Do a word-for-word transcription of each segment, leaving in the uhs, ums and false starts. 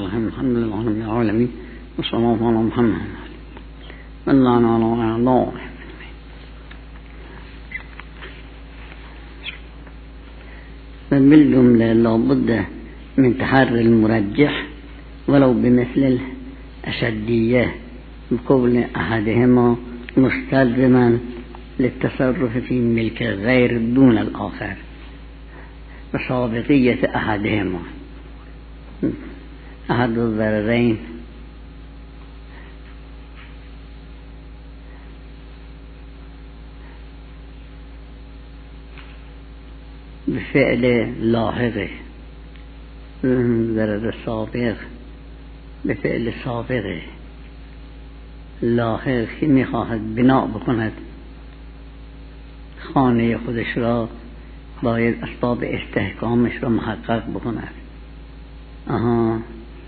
الرحیم الحمد لله رب العالمین و صلی الله علی محمد و الله علی الله. و بالجمله لابد من تحرر المرجح ولو بمثل الأشدية بقول أحدهما مستلزما للتصرف في ملك غير دون الآخر وسابقية أحدهما أحد الضررين بفعل لاحقه ضرر سابق بفعل سابقه لاحق که میخواهد بنا بکند خانه خودش را باید اسباب استحکامش را محقق بکند. آها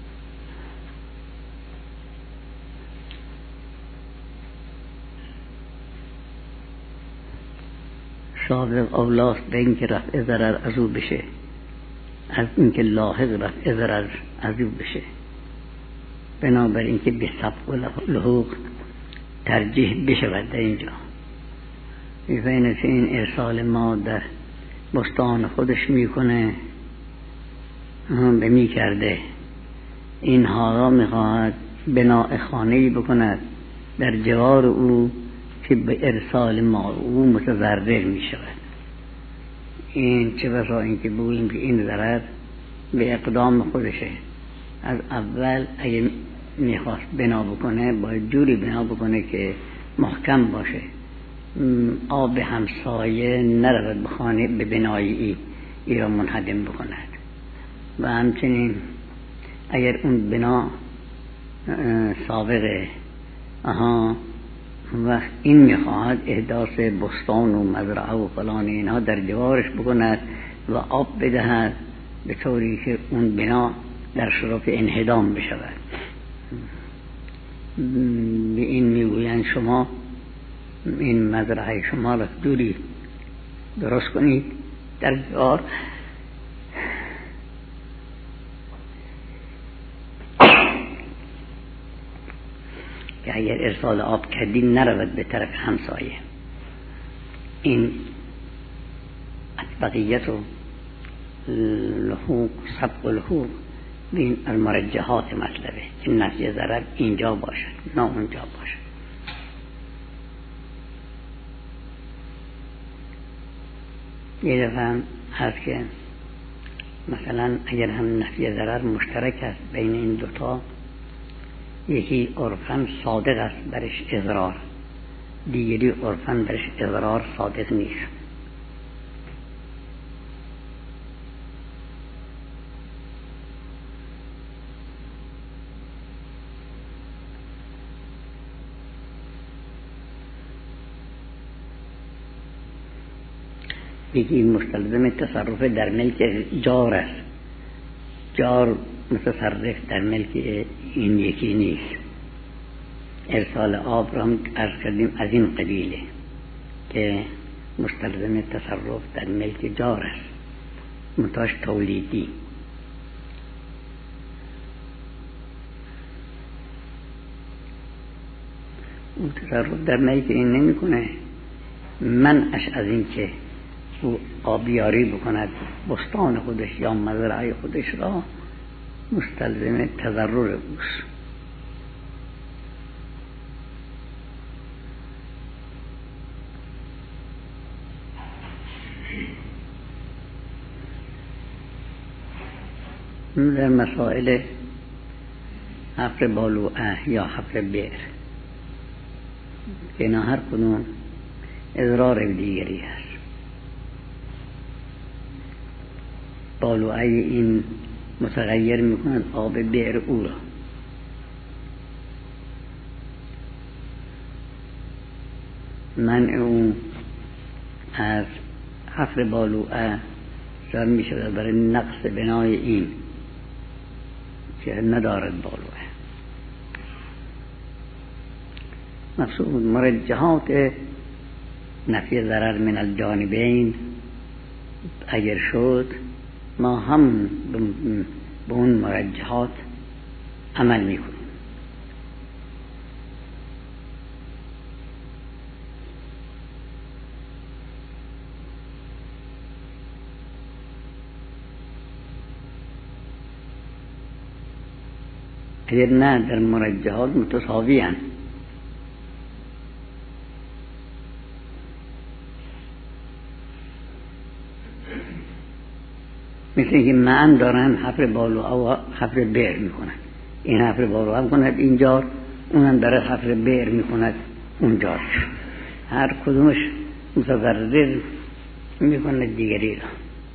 سابق اولاست به اینکه رفع ضرر از او بشه از اینکه لاحق رفع ضرر از او بشه. بنابراین که به سبق و لحوق ترجیح بشود در اینجا. می‌بینید که این ارسال ما در بستان خودش میکنه به می کرده اینها را میخواهد بناء خانه‌ای بکند در جوار او که به ارسال ما او متضرر می شود. این چه بسا این که بگوییم که این ضرر به اقدام خودشه. از اول اگه میخواست بنا بکنه باید جوری بنا بکنه که محکم باشه، آب همسایه نرود به خانه به بنای ای, ای را منهدم بکند. و همچنین اگر اون بنا سابقه آها وقت این میخواهد احداث بستان و مزرعه و فلان اینها در جوارش بکند و آب بدهد به طوری که اون بنا در شرف انهدام بشود. به این میگویند شما این مزرعه شما را دوری درست کنید در جوار که اگر ارسال آب کردین نرود به طرف همسایه. این بقیت و لحوق سبق و لحوق این المرجحات مطلبه که نفی ضرر اینجا باشد نه اونجا باشد. یه دفعه هم هست که مثلا اگر هم نفی ضرر مشترک است بین این دوتا، یکی عرفاً صادق است برش اضرار، دیگری عرفاً برش اضرار صادق نیست. یکی مستلزم تصرف در ملک جار است، جار متصرف در ملک این یکی نیست. ارسال آب را هم عرض کردیم از این قبیله که مستلزم تصرف در ملک جار است، منتاش تولیدی. اون تصرف در ملک این نمی کنه، منعش از این که او آبیاری بکند بستان خودش یا مزرعه خودش را مستلزم تضرر اوست. در مسائل حفر بالوعه یا حفر بئر که نه هر کدوم اضرار دیگری است. بالوعه این متغیر میکنند آب بئر او را. منع اون از حفر بالوعه جار میشود برای نقص بنای این که ندارد بالوعه. مقصود مرجحات نفی ضرر من الجانبین اگر شد ما هم به اون مرجحات عمل میکنیم. اگر نه در مرجحات متساوی هستند. مثل اینکه معن دارن حفر بالوعا و حفر بئر میکنن، این حفر بالوعا میکند اینجا، اونم داره حفر بئر میکند اونجا، هر کدومش متضرر میکنه دیگری را.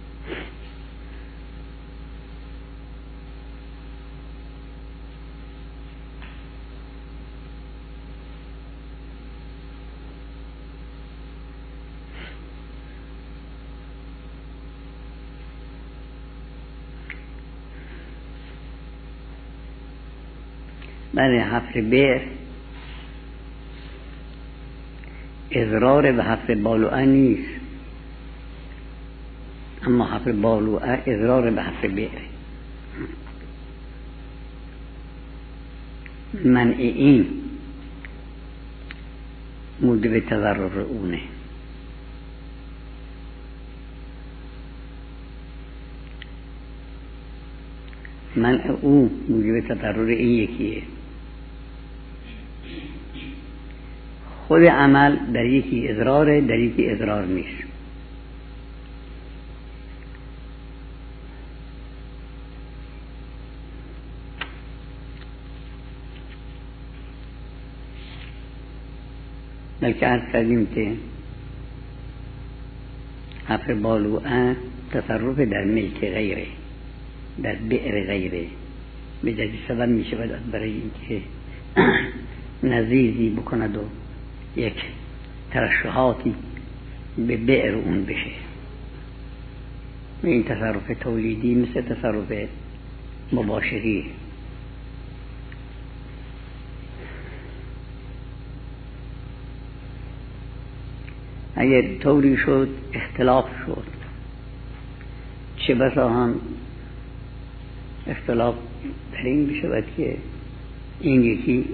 برای حفر بئر اضرار به حفر بالوعا نیست، اما حفر بالوعا اضرار به حفر بئر. منع این موجب تضرر اونه. منع او موجب تضرر این یکیه. خود عمل در یکی اضراره، در یکی اضرار نیست. بلکه عرض کردیم که حفر بالوعا تصرف در ملک غیره، در بئر غیره، به جدی سبب می شود برای اینکه نزیزی بکند و یک ترشحاتی به بئر اون بشه. این تصرف تولیدی مثل تصرف مباشری. اگر طوری شد اختلاف شد، چه بسا هم اختلاف در این بشود که این یکی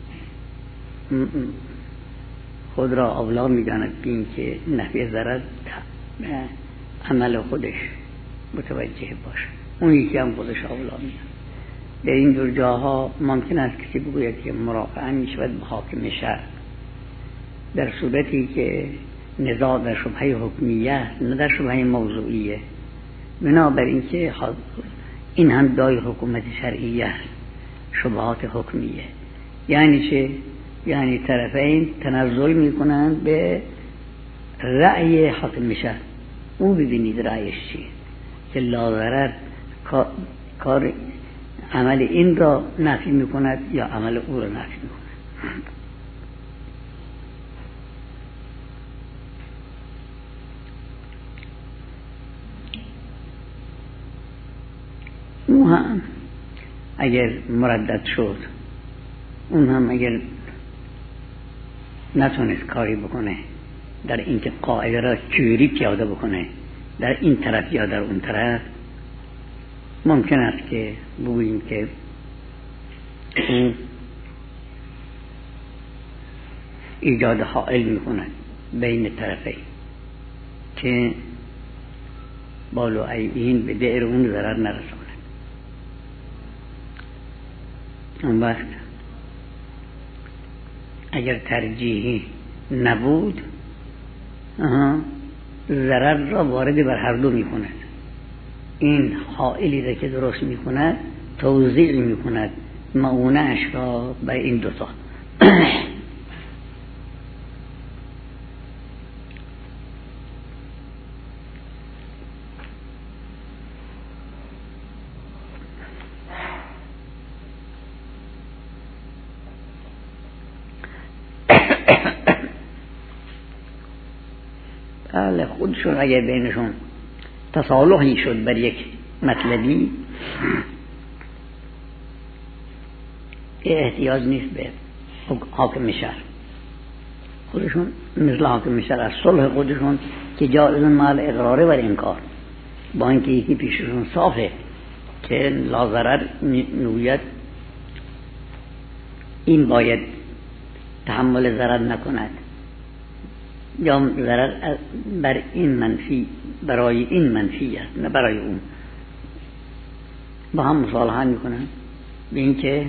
خود را اولا می‌داند بین که نفع ضرر عمل خودش متوجه باشه، اون یکی هم خودش اولا می‌داند. در این جور جاها ممکن است کسی بگوید که مرافعه می‌شود به حاکم شرع، در صورتی که نزاع در شبهه حکمیه نه در شبهه موضوعیه. بنابراین که این هم دای حکومت شرعیه است، شبهات حکمیه. یعنی چه؟ یعنی طرفین تنزل میکنند به رأی حاکم شرع. او ببینید رأیش چیه که لا ضرر کار عمل این را نفی میکند یا عمل او را نفی میکند. او هم اگر مردد شد، اون هم اگر نتونست کاری بکنه در اینکه قاعده را چجوری پیاده بکنه در این طرف یا در اون طرف، ممکن است که بگوییم که او ایجاد حائل میکنه بین طرفین که بالوعای این به دیر اون ضرر نرساند. اون وقت اگر ترجیحی نبود ضرر را وارد بر هر دو می کند. این حائلی را که درست می کند توزیع می کند معونه‌اش را بر این دوتا. بله، خودشون اگر بینشون تصالحی شد بر یک مطلبی، احتیاج نیست به حاکم شهر. خودشون مثل حاکم شهر از صلح خودشون که جایز مال اقراره و انکار، با اینکه یکی پیششون صافه که لا ضرر میگوید این باید تحمل ضرر نکند یا ضرر بر این منفی برای این منفی است نه برای اون، با هم مصالحه میکنن به این که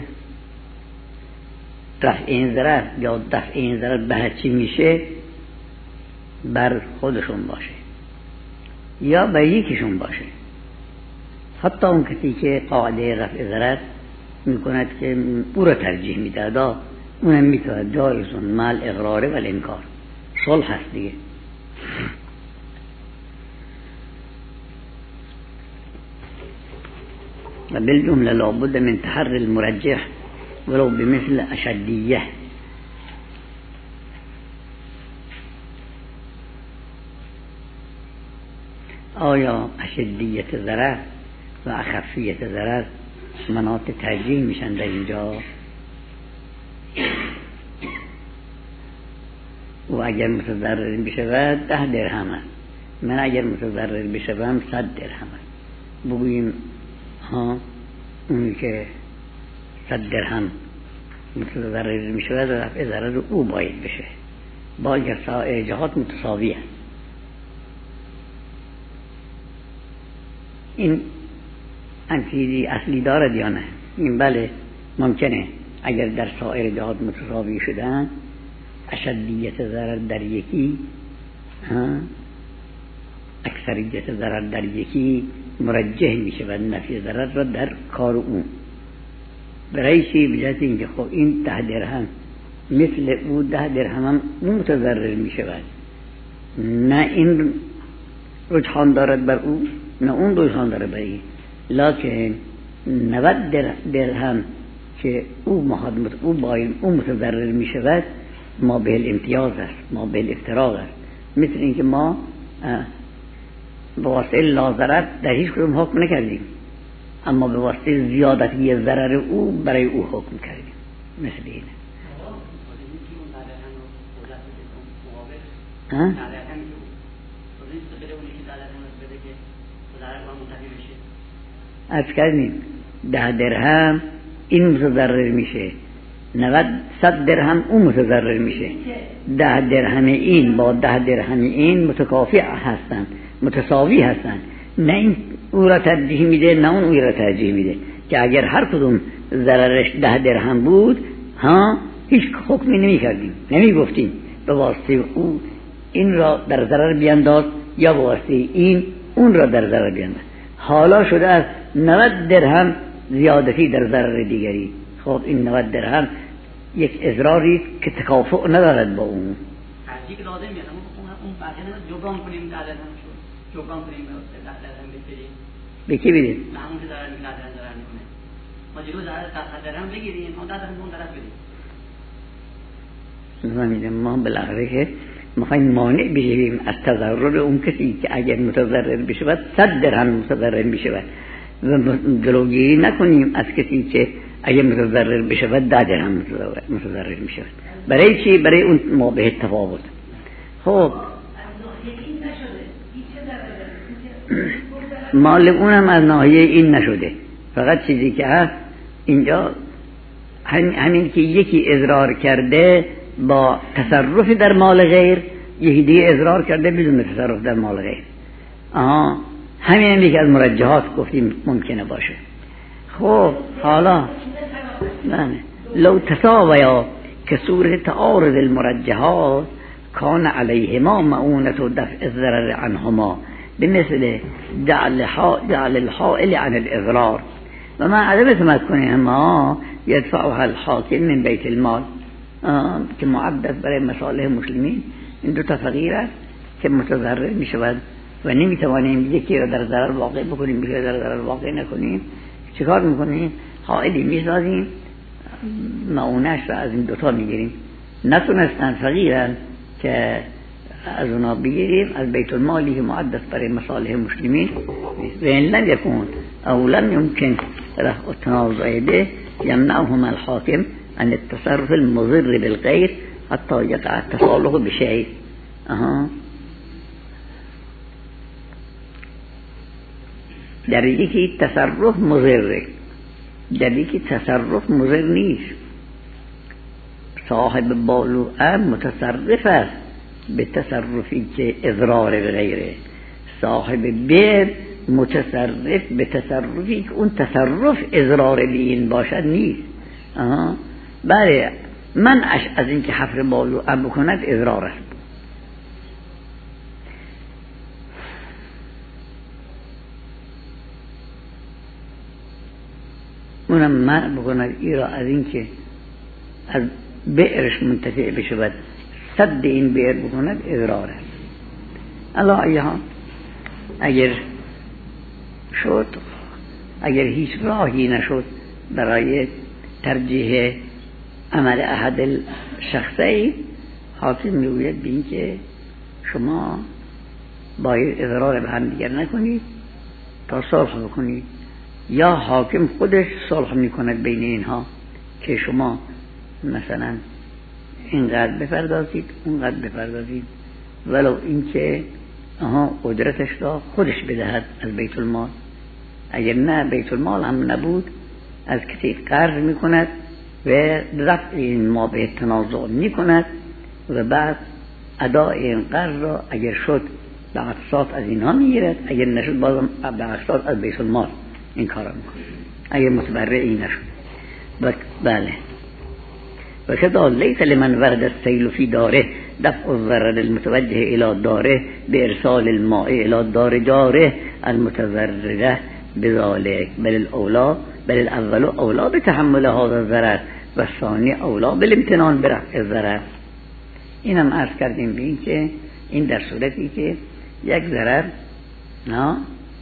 دفع این ضرر یا دفع این ضرر به هر چی میشه بر خودشون باشه یا بر یکیشون باشه. حتی اون کسی که قاعده رفع ضرر میکند که او را ترجیح میده دا اونم میتواند جایزون مال اقراره و الانکار، صلح هست دیگه. و بالجمله لابد من تحرر المرجح ولو بمثل اشدیه. آیا اشدیت ضرر و اخفیت ضرر مناط ترجیح میشن در اینجا؟ و اگر متضرر بشود ده درهم است، من اگر متضرر بشوم صد درهم است. بگوییم ها اونی که صد درهم متضرر میشود رفع ضرر او باید بشه، با اگر سایر جهات متساوی است. این انفیزی اصلی دارد یا نه؟ این بله ممکنه اگر در سایر جهات متساوی شدن اشدیت ضرر در یکی اکثریت ضرر در یکی مرجح میشه و نفی ضرر را در کار اون. برای چی؟ بجهت اینکه خب این ده درهم مثل او ده درهم هم متضرر میشود، نه این رجحان دارد بر او نه اون رجحان دارد بر این، لکن نود درهم که او محادمت او باید او متضرر میشود ما به الامتیاز است، ما به الافتراق است. مثل اینکه ما به واسطه لاضرر در هیچ کدوم حکم نکردیم، اما به واسطه زیادتی ضرر او برای او حکم کردیم. مثل اینه ها؟ از کردیم ده درهم این متضرر میشه، نود صد درهم اون متضرر میشه. ده درهم این با ده درهم این متکافی هستن، متساوی هستن، نه این او را ترجیح میده نه اون او را ترجیح میده. که اگر هر کدوم ضررش ده درهم بود ها هیچ حکمی نمی کردیم، نمی گفتیم به واسطه او این را در ضرر بینداز یا به واسطه این اون را در ضرر بینداز. حالا شده از نود درهم زیادتی در ضرر دیگری. خب این نود درهم یک اضراری که تکافؤ ندارد با اون. هرچی که لازم میاد اون بعدا جبران کنیم در درهم شد، جبران کنیم در درهم بگیریم. به کی بدید؟ نه اون که ضرر میکنه در ضرر میکنه. ما جلو ضرر صد درهم بگیریم، اون در درهم اون طرف بدیم. نمیدونم ما بالاخره که میخوایم مانع بشیم از تضرر اون کسی که اگر متضرر بشود صد درهم متضرر میشود و جلوگیری نکنیم از کسی که اگر متضرر بشود ده درهم متضرر میشود. برای چی؟ برای اون موقع تفاوت. خب مال اونم از ناحیه این نشده، فقط چیزی که هست اینجا هم همین که یکی اضرار کرده با تصرف در مال غیر، یکی دیگه اضرار کرده بدون تصرف در مال غیر. آها همین هم یکی از مرجحات گفتیم ممکنه باشه. خب حالا نه لو تساویا که صورت تعارض المرجحات کان علیهما معونة دفع الضرر عنهما بمثل جعل جعل الحائل عن الاضرار و ما عدم تمكنهما يدفعها الحاكم من بیت المال که معدد برای مصالح مسلمین. این دو تا فقیر است که متضرر می شود و نمی توانیم یکی را در ضرر واقع بکنیم یکی را در ضرر واقع نکنیم. چیکار میکنیم؟ حائلی می سازیم، معونش را از این دوتا می گیریم. نتونستن فقیرن که از اونا بگیریم از بیت المالی که معدد برای مصالح مسلمین. و این لم یکون او لم يمكن رفع التنازع به يمنعهما الحاكم عن التصرف المضر بالغير حتى يقع التصالح بشيء. اها در یکی تصرف مضره، در یکی تصرف مضر نیست. صاحب بالوعه متصرف است به تصرفی که اضرار به غیره، صاحب بیر متصرف به تصرفی که اون تصرف اضرار به این باشد نیست. آها بله، منعش از این که حفر بالوعه بکند اضرار است. اونم منع بکند ای را از این که از بئرش منتفع بشود، صد این بئر بکند اضرار است. الله ایها اگر شد، اگر هیچ راهی نشد برای ترجیح عمل احد الشخصی، حاکم میگوید بین که شما باید اضرار به هم دیگر نکنید تا صلح بکنید، یا حاکم خودش صلح میکند بین اینها که شما مثلا اینقدر بپردازید اونقدر بپردازید، ولو اینکه آها قدرتش را خودش بدهد از بیت المال. اگر نه بیت المال هم نبود از کسی قرض میکند و رفع این ما به تنازع میکند و بعد ادای این قرض را اگر شد به اقساط از اینها میگیرد، اگر نشد بازم به اقساط از بیت المال این کار را میکنه اگر متبرع نشد. بله و کذا لیس لمن ورد السیل فی داره دفع الضرر المتوجه الى داره بارسال الماء الى دار جاره المتضرره بذلك بل الاولا بل الاول اولا بتحمل هذا الضرر و الثانی اولا بالامتنان برفع الضرر. این هم عرض کردیم بین که این در صورتی که یک ضرر نه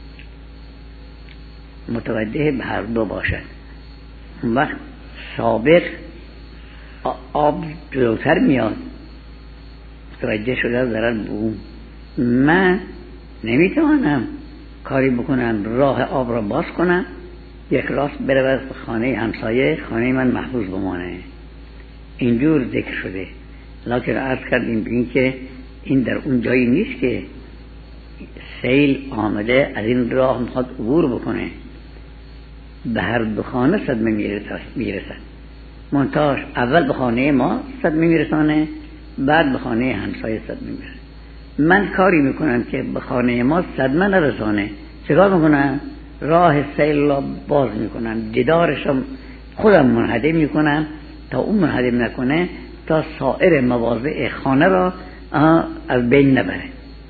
متوجه به هر دو باشد، اون وقت سابق آب جلوتر میاد متوجه شده ضرر بوم، من نمیتوانم کاری بکنم راه آب را باز کنم یک راست برود به خانه همسایه، خانه من محفوظ بمانه. اینجور ذکر شده، لکن عرض کردیم به این که این در اون جایی نیست که سیل آمده از این راه میخواد عبور بکنه، به هر دو خانه صدمه میرسد. منتاش اول به خانه ما صدمه میرسانه، بعد به خانه همسایه صدمه میرسانه. من کاری میکنم که به خانه ما صدمه نرسانه، چکار میکنم؟ راه سیل را باز میکنم، جدارشم خودم منهدم میکنم تا اون منهدم نکنه، تا سایر مواضع خانه را از بین نبره.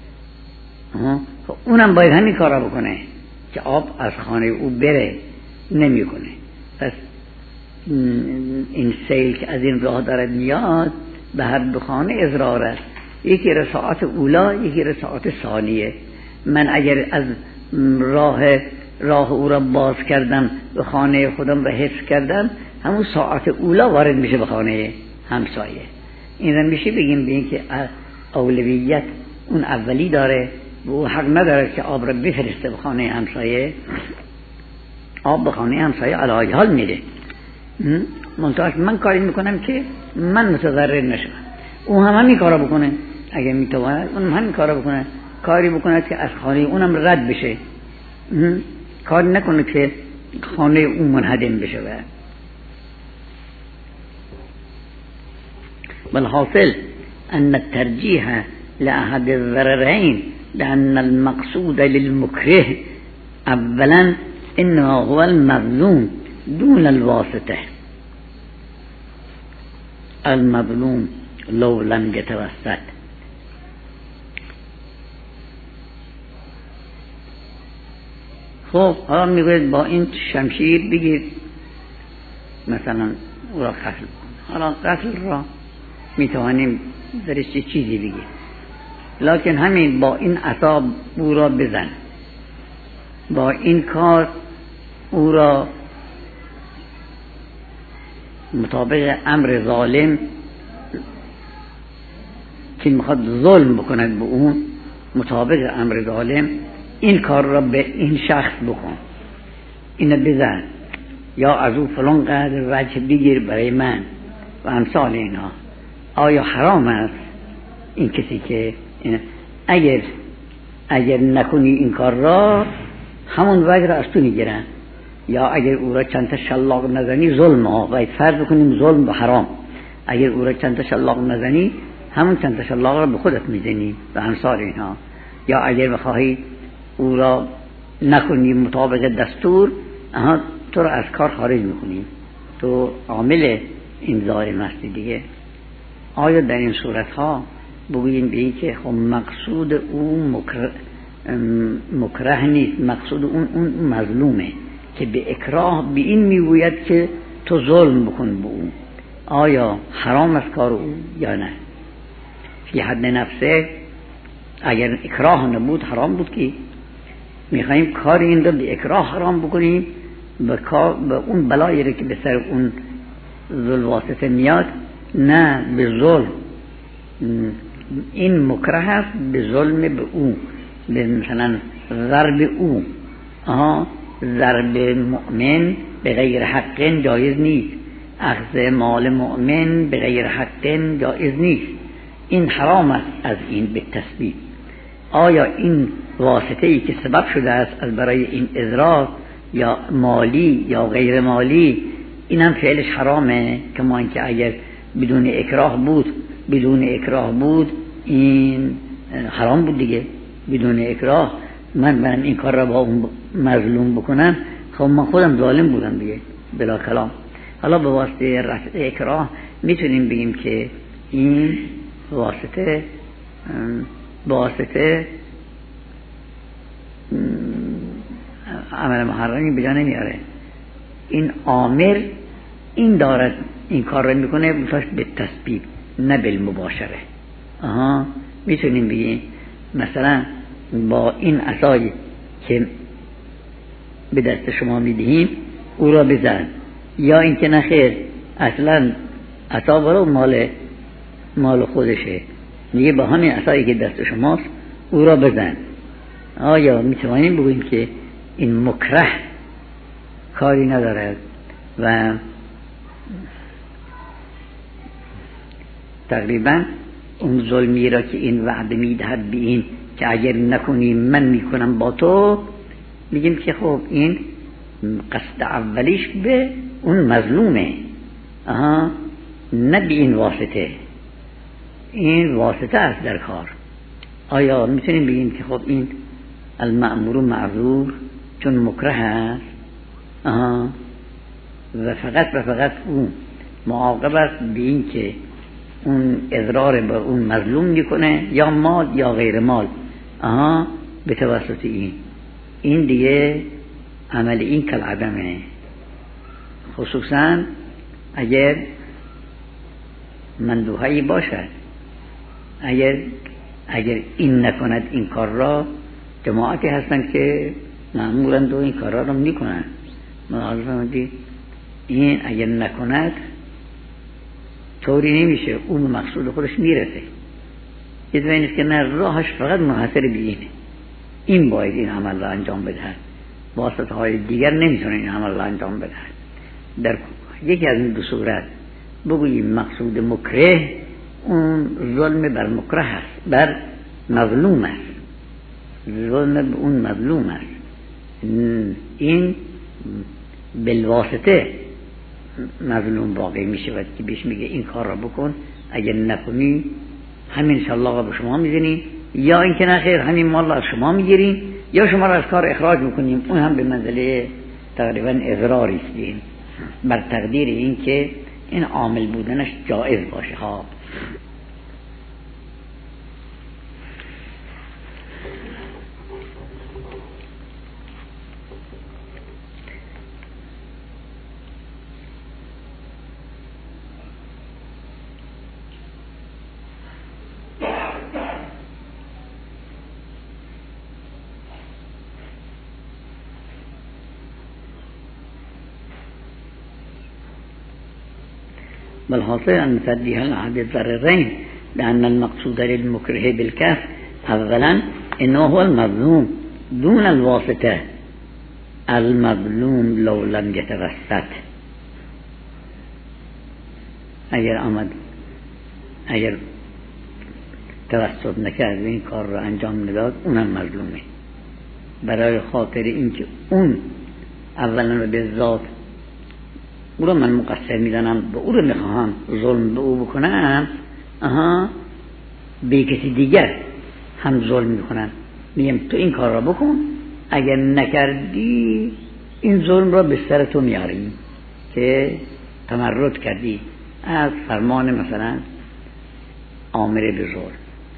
اونم باید همین کار را بکنه که آب از خانه او بره، نمیکنه. پس این سیل که از این راه دارد میاد به هر دو خانه اضرار است، یکی رساعت اولا یکی رساعت ثانیه. من اگر از راه راه او را باز کردم به خانه خودم را حفظ کردم، همون ساعت اولا وارد میشه به خانه همسایه. این را میشه بگیم به این که اولویت اون اولی داره و او حق نداره که آب را بفرسته به خانه همسایه. آب به خانه همسایه علی حال میره، منتهاش من کاری میکنم که من متضرر نشم، او هم همین کارا بکنه اگه میتواند، اون همین کارا بکنه، کاری بکنه که از خانه اونم رد بشه، کاری نکنه که خانه اون منهدم بشه. والحاصل ان الترجیح لأحد الضررين لأن المقصود للمكره اولا انما هو المظلوم دون الواسطه. المظلوم لو لم يتوسط. خب حالا میگوید با این شمشیر بگیر مثلا او را قتل، حالا قتل را میتوانیم درش چیزی بگیر، لکن همین با این عصا او را بزن، با این کار او را مطابق امر ظالم که میخواد ظلم بکند به اون، مطابق امر ظالم این کار را به این شخص بکن، اینو بزن، یا از او فلان قدر وجه بگیر برای من و امثال اینا. آیا حرام است این کسی که این اگر اگر نکنی این کار را همون وجه را از تو میگیرن، یا اگر او را چند تا شلاق نزنی ظلم ها و فرض بکنیم ظلم و حرام، اگر او را چند تا شلاق نزنی همون چند تا شلاق را به خودت میزنی و امثال اینها. یا اگر بخواهی او را نکنی مطابق دستور، اها تو را از کار خارج میکنی، تو عامل این ظالم هستی دیگه. آیا در این صورت ها بگوییم به این که خب مقصود اون مکره, مکره نیست، مقصود اون اون مظلومه که به اکراه به این میگوید که تو ظلم بکن به اون، آیا حرام است کار او یا نه؟ فی حد نفسه اگر اکراه نبود حرام بود که میخواییم کار این رو به اکراه حرام بکنیم، به به اون بلایی رو که به سر اون ذوالواسطه میاد نه به ظلم. این مکره است به ظلم به او، به مثلا ضرب او. آها ضرب مؤمن به غیر حق جایز نیست، اخذ مال مؤمن به غیر حق جایز نیست، این حرام است از این به تسبیب. آیا این واسطه ای که سبب شده است از برای این اضرار یا مالی یا غیر مالی، این هم فعلش حرامه؟ کما اینکه اگر بدون اکراه بود بدون اکراه بود این حرام بود دیگه. بدون اکراه من برم این کار را با اون مظلوم بکنم، خب من خودم ظالم بودم دیگه بلا کلام. حالا به واسطه رفع اکراه میتونیم بگیم که این واسطه واسطه عمل محرمی به جا نمیاره. این آمر این دارد این کار را میکنه به تسبیب نه بالمباشره. آها میتونیم بگیم مثلا با این عصایی که به دست شما میدهیم او را بزن، یا اینکه نخیر اصلا عصا برو مال مال خودشه، میگه با همین عصایی که دست شماست او را بزن. آیا میتوانیم بگوییم که این مکره کاری ندارد و تقریبا اون ظلمی را که این وعده میدهد به این که اگر نکنی من میکنم با تو، میگیم که خب این قصد اولیش به اون مظلومه، آها نه به این واسطه، این واسطه است در کار. آیا میتونیم بگیم که خب این المأمور معذور چون مکره است، آها و فقط و فقط اون معاقب است به این که اون اضرار به اون مظلوم میکنه یا مال یا غیر مال، آها به توسط این این دیگه عمل این کل عدمه. خصوصا اگر مندوحی باشد، اگر اگر این نکند این کار را، جماعتی هستند که معمولند و این کار را میکنند، معلومه این اگر نکند طوری نمیشه اون مقصود خودش میرسه. یه دوی نیست که نه راهش فقط منحصر به اینه، این باید این عمل را انجام بدهد، واسطه های دیگر نمیتونه این عمل را انجام بدهد. در یکی از این دو صورت بگوییم مقصود مکره اون ظلم بر مکره است، بر مظلوم است، ظلم به اون مظلوم است، این بالواسطه مظلوم واقع میشه و که بهش میگه این کار را بکن، اگر نکنی همین شلاق را به شما میزنیم، یا اینکه نخیر همین مال را از شما میگیریم یا شما را از کار اخراج میکنیم. اون هم به منزله تقریبا اضراری است بر تقدیر این که این عامل بودنش جائز باشه ها. بل حاصل أن تديها العهد الضررين، لأن المقصود للمكره بالكف أولا إنه هو المظلوم دون الواسطة، المظلوم لو لم يتوسط. اگر آمد اگر توسط نکرد این کار را انجام نداد اونم مظلومه، برای خاطر اینکه اون اولا به ذات او رو من مقصر میدانم و او رو میخواهم ظلم به او بکنم، آها به کسی دیگر هم ظلم میکنم، میگم تو این کار را بکن، اگر نکردی این ظلم را به سر تو میاریم که تمرد کردی از فرمان مثلا آمر به ظلم.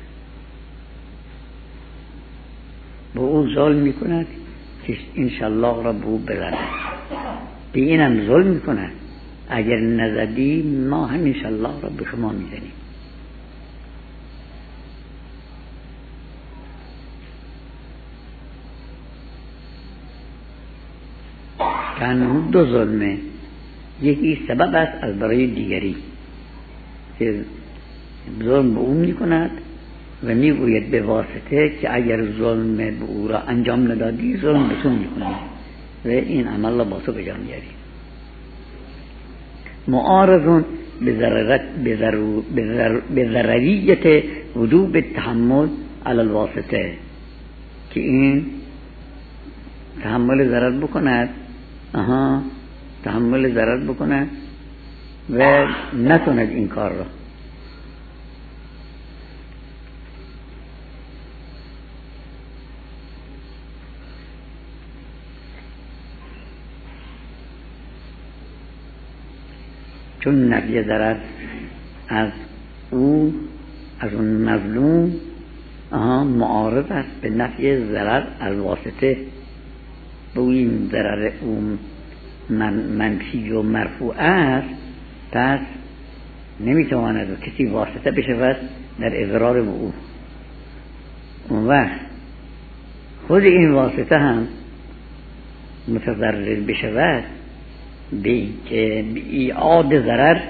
به او ظلم میکند که انشالله را به او بزند، به اینم ظلم میکند اگر نزدی ما هم انشالله را به شما میزنیم. کانه دو ظلمه، یکی سبب است از برای دیگری که ظلم به او میکند و میگوید به واسطه که اگر ظلم به او را انجام ندادی ظلم به تو میکنی و این عمل را با تو بجا میاری. معارضون به ضروریت وجوب التحمل علی الواسطه، که این تحمل ضرر بکند، آها تحمل ضرر بکند و نکند این کار را. چون نفی ضرر از او، از اون مظلوم، آها معارض است به نفی ضرر از واسطه. به این ضرر اون من منفی و مرفوع است، پس نمیتواند کسی واسطه بشود در اضرار به او. اون وقت خود این واسطه هم متضرر بشود به که ایعاد ضرر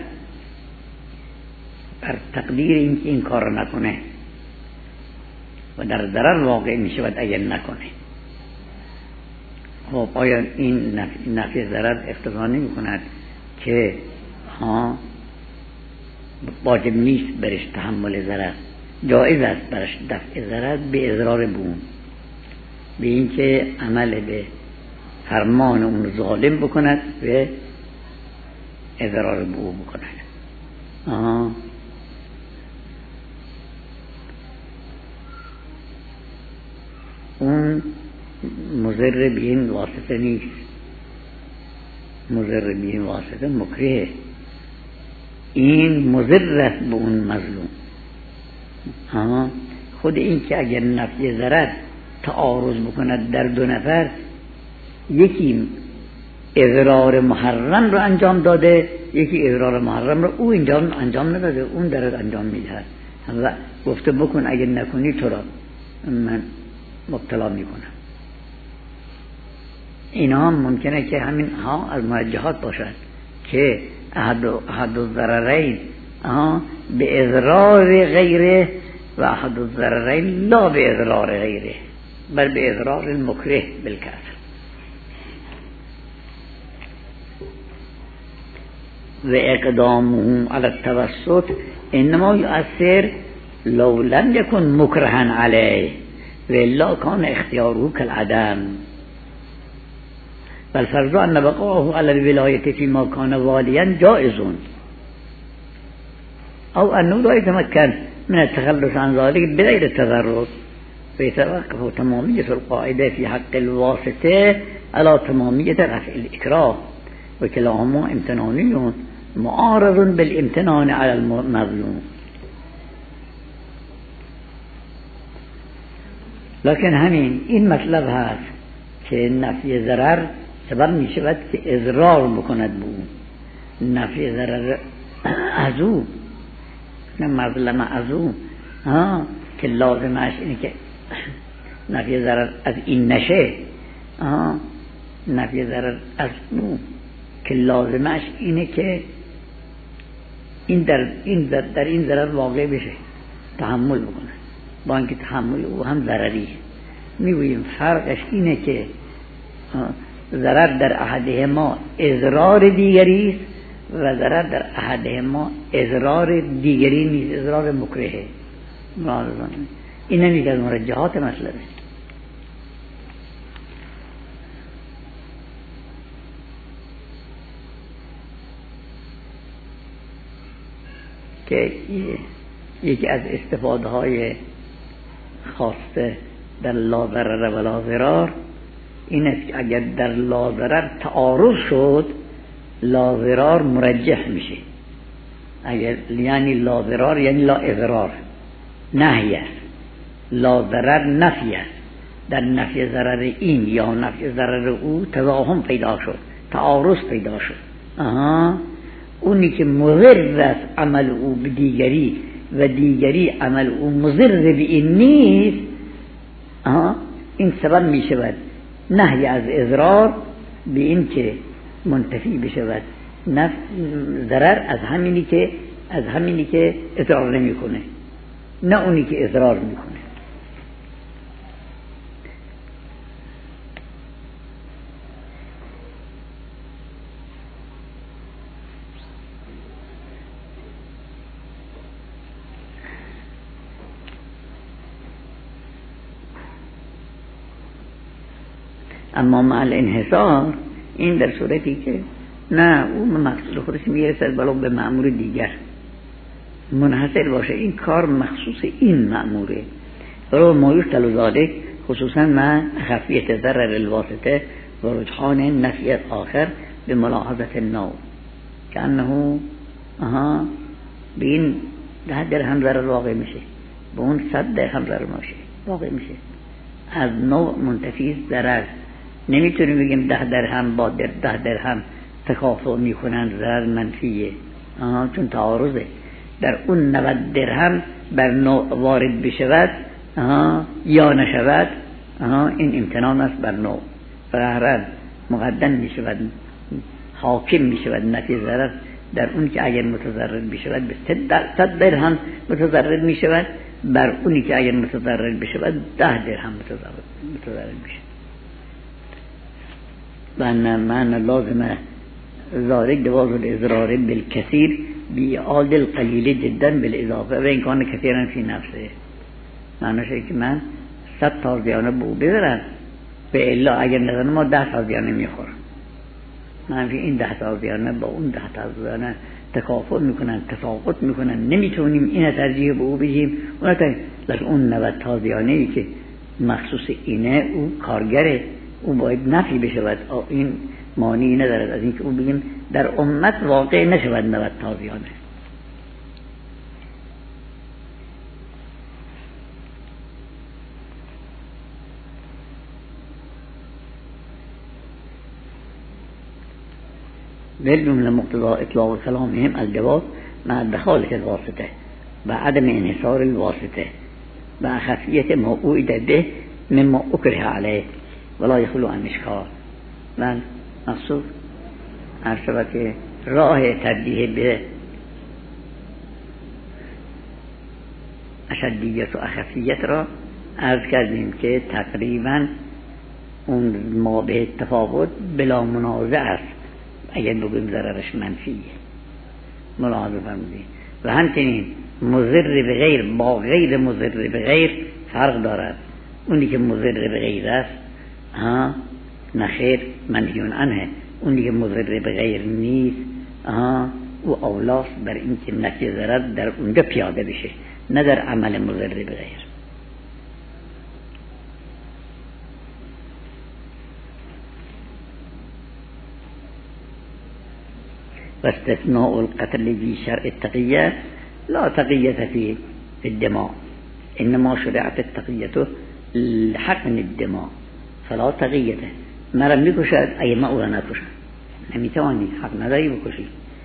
بر تقدیر اینکه این کار را نکنه و در ضرر واقع می شود اگر نکنه. خب آیا این نفی ضرر اقتضا نمی کند که ها واجب نیست برش تحمل ضرر، جایز است برش دفع ضرر به اضرار بون، به اینکه عمل به فرمان اون ظالم بکند و اضرار به او بکند. آه. اون مضر به این واسطه نیست، مضر به این واسطه مکره، این مضر است به اون مظلوم. آه. خود این که اگر نفی ضرر تعارض بکند در دو نفر، یکی اضرار محرم رو انجام داده، یکی اضرار محرم رو او اینجا انجام نداده، اون داره انجام میده و گفته بکن اگر نکنی تو را من مبتلا میکنم. اینا هم ممکنه که همین ها از موجهات باشد که احد احد الضررین به اضرار غیره و احد الضررین لا به اضرار غیره بل به اضرار المکره بالکسر. و اقدامه على التوسط انما يؤثر لو لم يكن مكرها عليه والا كان اختياره كالعدم، بل فرض ان بقاءه على الولاية فيما كان واليا جائز او انه لا يتمكن من التخلص عن ذلك بغير التضرر، فيتوقف تمامية القاعدة في حق الواسطة على تمامية رفع الإكراه، وكلاهما امتناني معارض بالامتنان على المظلوم. لكن همین این مطلب هست که نفی ضرر سبب می شود که اضرار بکند به او، نفی ضرر از او نه مظلم از او، ها که لازمش اینه که نفی ضرر از این نشه، ها نفی ضرر از او که لازمش اینه که این در این در, در این ضرر واقع بشه، تحمل بکنه، با اینکه تحمل او هم ضرریه. میگوییم فرقش اینه که ضرر در احدهما اضرار دیگری است و ضرر در احدهما اضرار دیگری نیست، اضرار مکرهه. این نمیگه از مرجحات مطلبه. که یکی از استفاده های خاصه در لا ضرر ولا ضرار این است که اگر در لا ضرر تعارض شد لا ضرار مرجح میشه. اگر یعنی لا ضرار یعنی لا اضرار نهی است، لا ضرر نفی است. در نفی ضرر این یا نفی ضرر او تضاهم پیدا شد، تعارض پیدا شد. آها اونی که مضر است عمل او به دیگری و دیگری عمل او مضر به این نیست، آها این سبب می شود نهی از اضرار به این که منتفی بشود نفع ضرر از همینی که از همینی که اضرار نمی کنه، نه اونی که اضرار می کنه. اما مع الانحصار این در صورتی که نه اون مقصود خودش میرسد بلا به مأمور دیگر منحصر باشه، این کار مخصوص این مأموره. برای مایوش تلو ذالک خصوصا مع خفیت ضرر الواسطه و رجحان نفی آخر به ملاحظت نو که انه آها به این ده درهم ضرر واقع میشه، به اون صد درهم ضرر میشه واقع میشه. از نوع منتفی ضرر نمیتونیم بگیم ده درهم با در ده درهم تکافؤ میکنن، ضرر منفیه. آها چون تعارضه. در اون نود درهم بر نوع وارد بشود آها یا نشود، آها این امتنان است بر نوع. فقط مقدم میشود، حاکم میشود نفی ضرر در اون که اگر متضرر بشود به صد درهم متضرر میشود، بر اونی که اگر متضرر بشود ده درهم متضرر میشود. و ان معنی لازمه ذالک جواز الاضرار بالکثیر بیعاد القلیل جدا بالاضافه و این کان کثیرا فی نفسه. معنیشه که من صد تازیانه به او بذارم به الا اگر نظرم ما ده تازیانه میخورم، منفی این ده تازیانه با اون ده تازیانه تکافؤ میکنن، تفاوت میکنن، نمیتونیم این ترجیح به او بگیم اون تا اون نود تازیانه ای که مخصوص اینه او کارگره، او باید نفی بشود. این معنی ندارد از اینکه او بگیم در امت واقع نشود نود تازیانه. بالجمله مقتضى اطلاق كلامهم الجواز مع دخالة الواسطة و عدم انحصار الواسطة و خفیت ما اوعد به مما اکره علیه ولا یخلو عن اشکال. من مقصود عرض که راه تبدیه به اشدیت و اخفیت را عرض کردیم که تقریبا اون ما به تفاوت بلا منازع است اگر بگویم ضررش منفیه. ملاحظه فرمودید. و همچنین مضر به غیر با غیر مضر به غیر فرق دارد. اونی که مضر به غیر است ها نخیر منهیون عنه، اونی که مضر به غیر نیست ها او اولاست بر این که نفی ضرر در اونجا پیاده بشه، نه در عمل مضر به غیر. و استثناء القتل في شرع التقیه لا تقیه فی الدماء انما شرعت التقیه لحقن الدماء فلا تقیه. مرا میکشد اگه ما او را نکشم نمیتوانی، حق نداری بکشی،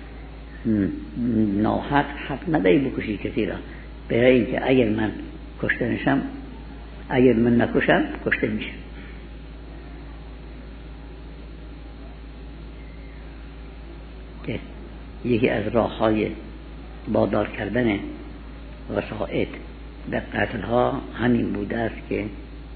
ناحق حق نداری بکشی کسی را، به اینکه اگر من کشته نشم اگر من نکشم کشته میشم. که یکی از راه‌های بادار کردن وسائط در قتل ها همین بوده است که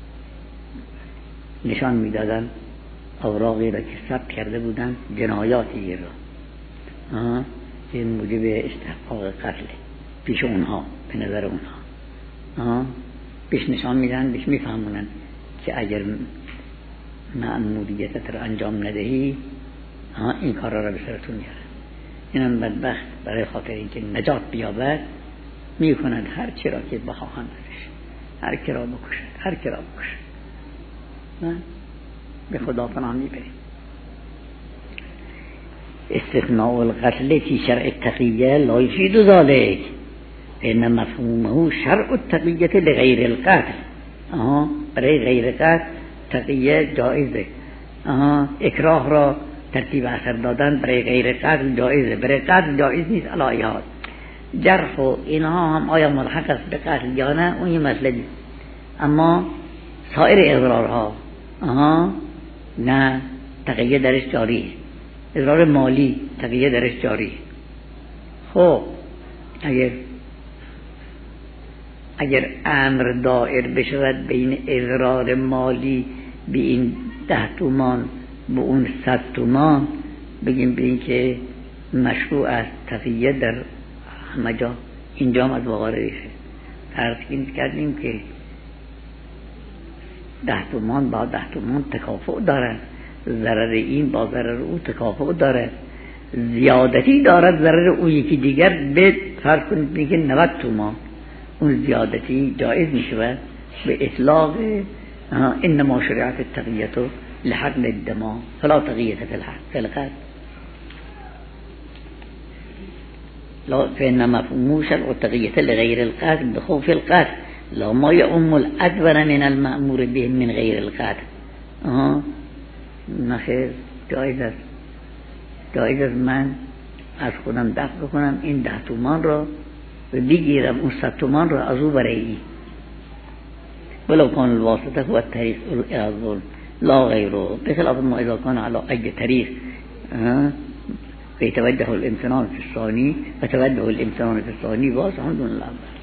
نشان میدادن اوراقی را که ثبت کرده بودن جنایاتی را که موجب استحقاق قتل پیش اونها به نظر اونها پیش نشان میدن، پیش میفهمونن که اگر مأموریتت را انجام ندهی این کارا را به سرتون میارن. اینم بدبخت برای خاطر اینکه نجات بیابد میکند هر چی را که بخواهند ازش، هر کی را بکشد، هر کی را بکشد. نه به خدا پناه میبریم. استثناء القتل فی شرع التقیه لا یفید ذلک ان مفهومه شرع التقیه لغیر القتل. آها، برای غیر قتل تقیه جایزه. آها، اکراه را ترتیب اثر دادن برای غیر قتل جایزه، برای قتل جایز نیست. علایات جرح و اینها هم آیا ملحق است به قتل یا نه، اون یه مسئله نیست. اما سایر اضرارها آها نه، تقیه درش جاری. اضرار مالی تقیه درش جاری. خب اگر اگر امر دائر بشود بین اضرار مالی به این ده تومان به اون صد تومان، بگیم به این که مشروع است تقیه در همه جا، اینجا هم از واقع ریشه ترتیب کردیم که ده تومان با ده تومان تکافؤ دارد، ضرر این با ضرر او تکافؤ دارد، زیادتی دارد ضرر او یکی دیگر به فرض کنید میگه نود تومان، اون زیادتی جایز میشود به اطلاق انما شریعت التقیه لحقن الدماء فلا تقیه فی القتل لا فإن مفهوم شرع التقیه لغیر القتل بخوف القتل لا ما يؤم الأدبر من المأمور به من غیر القتل. آها نخیر، جایز است جایز است من از خودم دفع بکنم این ده تومان را و بگیرم اون صد تومان را از او برای ولو کان الواسطه هو الطریق الظلم لا غیره، بخلاف ما اذا کان علی ای طریق فيتوجه الامتنان في الثاني فتوجه الامتنان في الثاني واسع دون الأول.